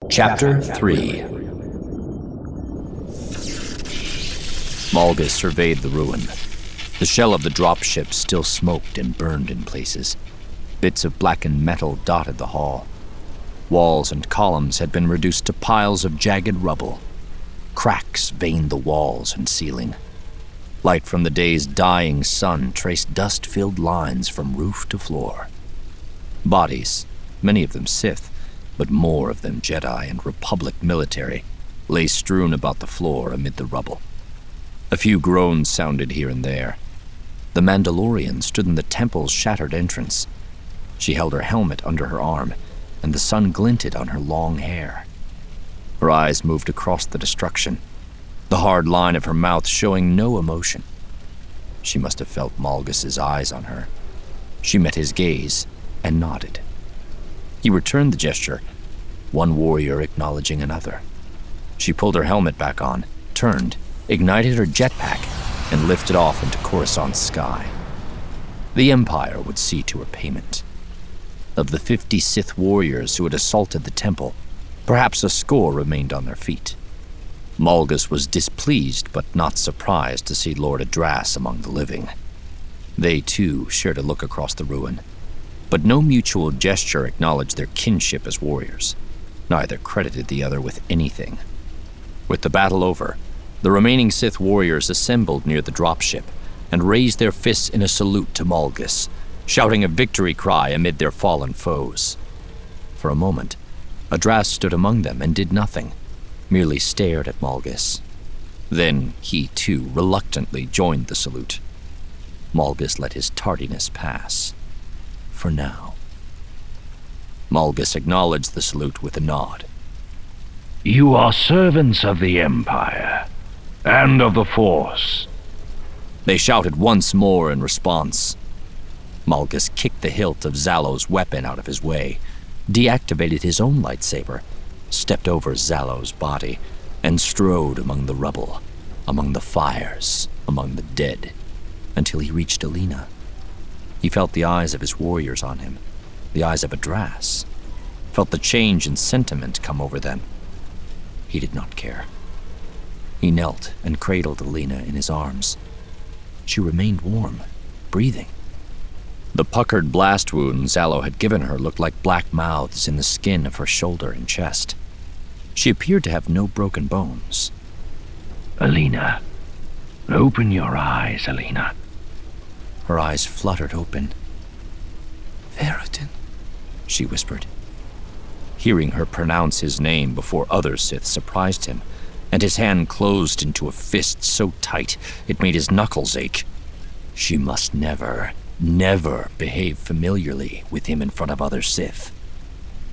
Chapter 3. Malgus surveyed the ruin. The shell of the dropship still smoked and burned in places. Bits of blackened metal dotted the hall. Walls and columns had been reduced to piles of jagged rubble. Cracks veined the walls and ceiling. Light from the day's dying sun traced dust-filled lines from roof to floor. Bodies, many of them Sith, but more of them Jedi and Republic military, lay strewn about the floor amid the rubble. A few groans sounded here and there. The Mandalorian stood in the temple's shattered entrance. She held her helmet under her arm, and the sun glinted on her long hair. Her eyes moved across the destruction, the hard line of her mouth showing no emotion. She must have felt Malgus's eyes on her. She met his gaze and nodded. He returned the gesture, one warrior acknowledging another. She pulled her helmet back on, turned, ignited her jetpack, and lifted off into Coruscant's sky. The Empire would see to her payment. Of the 50 Sith warriors who had assaulted the temple, perhaps a score remained on their feet. Malgus was displeased but not surprised to see Lord Adras among the living. They, too, shared a look across the ruin, but no mutual gesture acknowledged their kinship as warriors. Neither credited the other with anything. With the battle over, the remaining Sith warriors assembled near the dropship and raised their fists in a salute to Malgus, shouting a victory cry amid their fallen foes. For a moment, Adras stood among them and did nothing, merely stared at Malgus. Then he, too, reluctantly joined the salute. Malgus let his tardiness pass. For now. Malgus acknowledged the salute with a nod. You are servants of the Empire, and of the Force. They shouted once more in response. Malgus kicked the hilt of Zalo's weapon out of his way, deactivated his own lightsaber, stepped over Zalo's body, and strode among the rubble, among the fires, among the dead, until he reached Alina. He felt the eyes of his warriors on him, the eyes of Adras, felt the change in sentiment come over them. He did not care. He knelt and cradled Alina in his arms. She remained warm, breathing. The puckered blast wound Zalo had given her looked like black mouths in the skin of her shoulder and chest. She appeared to have no broken bones. Alina, open your eyes, Alina. Her eyes fluttered open. "Veradin," she whispered. Hearing her pronounce his name before other Sith surprised him, and his hand closed into a fist so tight it made his knuckles ache. She must never behave familiarly with him in front of other Sith.